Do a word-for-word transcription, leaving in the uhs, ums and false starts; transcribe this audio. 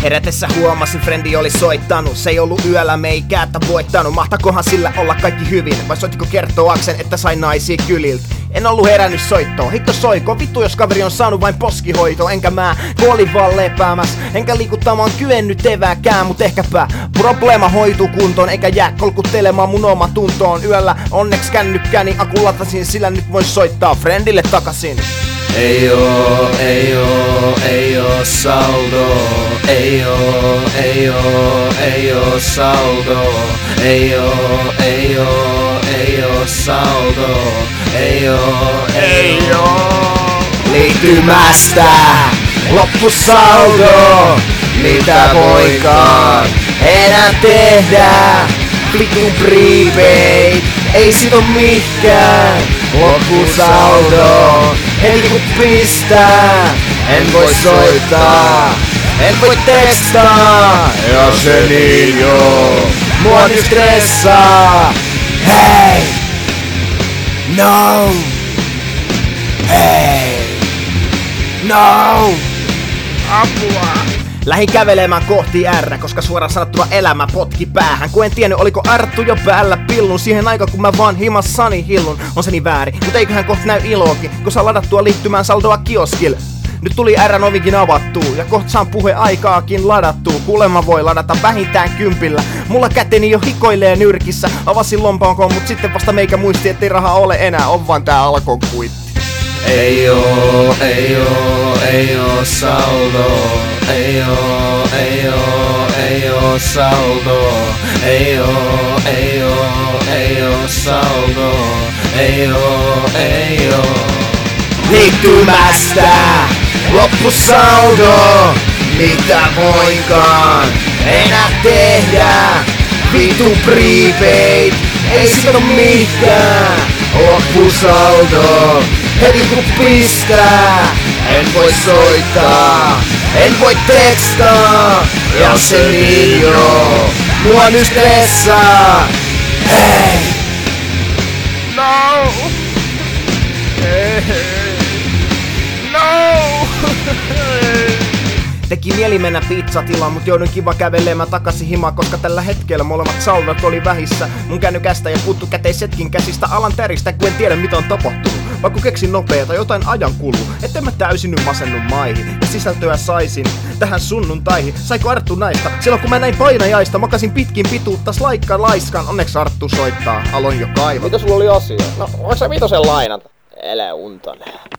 Herätessä huomasin, frendi oli soittanut. Se ei ollut yöllä meikäätä voittanut. Mahtakohan sillä olla kaikki hyvin? Vai soitiko kertoaksen, että sai naisia kyliltä? En ollut herännyt soittoon, hitto soiko. Vittu jos kaveri on saanut vain poskihoito. Enkä mä, kun olin vaan lepäämäs. Enkä liikuttamaan kyennyt evääkään. Mut ehkäpä probleema hoituu kuntoon. Eikä jää kolkuttelemaan mun oma tuntoon. Yöllä onneks kännykkäni aku latasin. Sillä nyt vois soittaa friendille takasin. Ei oo, ei oo, ei oo saldo. Ei oo, ei oo, ei oo saldo. Ei oo, ei oo, ei oo saldo. Ei oo, ei oo. Liittymästä loppusaldo. Mitä voikaan enää tehdä? Vitun prepaid, ei sit oo mihkään. Loppusaldo, heti kun pistää. En voi soittaa, en voi tekstaa. Ja se niin joo, mua nyt stressaa. Hei! No! Hei! No! Apua! Lähin kävelemään kohti R, koska suoraan sanottuna elämä potki päähän. Kun en tiennyt oliko Arttu jo päällä pillun. Siihen aikaan kun mä vaan himassani hillun. On se niin väärin, mut eiköhän koht näy iloakin, kun saa ladattua liittymään saldoa kioskille. Nyt tuli R:n ovikin avattuu, ja koht saan puheaikaakin ladattuu. Kuulemma voi ladata vähintään kympillä. Mulla käteni jo hikoilee nyrkissä. Avasin lompaakon, mut sitten vasta meikä muisti, ettei rahaa ole enää. On vaan tää alkon kuitti. Ei oo, ei oo, ei oo saldo. Ei oo, ei oo, ei oo saldo. Ei oo, ei oo, ei oo saldo. Ei oo, ei oo. Liittymästä loppusaldo. Mitä voinkaan enää tehdä? Vitu prepaid, ei sit oo mihkään. Loppusaldo, heti kun pistää. En voi soittaa, en voi tekstaa. Ja se niin joo, mua nyt stressaa. Hei! No! Hei! No! Teki mieli mennä pizzatilaan, mut joudun kiva kävelemään takaisin himaan, koska tällä hetkellä molemmat saldot oli vähissä. Mun kännykästä ja puuttu käteisetkin käsistä alan täristä, kun en tiedä mitä on tapahtunut. Vaikka keksin nopeeta, jotain ajan kuluu, etten mä täysin nyt masennut maihin. Ja sisältöä saisin tähän sunnuntaihin. Saiko Arttu näistä? Silloin kun mä näin painajaista, makasin pitkin pituutta slaikka laiskan. Onneksi Arttu soittaa, aloin jo kaivaa. Mitä sulla oli asia? No, voiko sä vitosen lainata? Elä untane.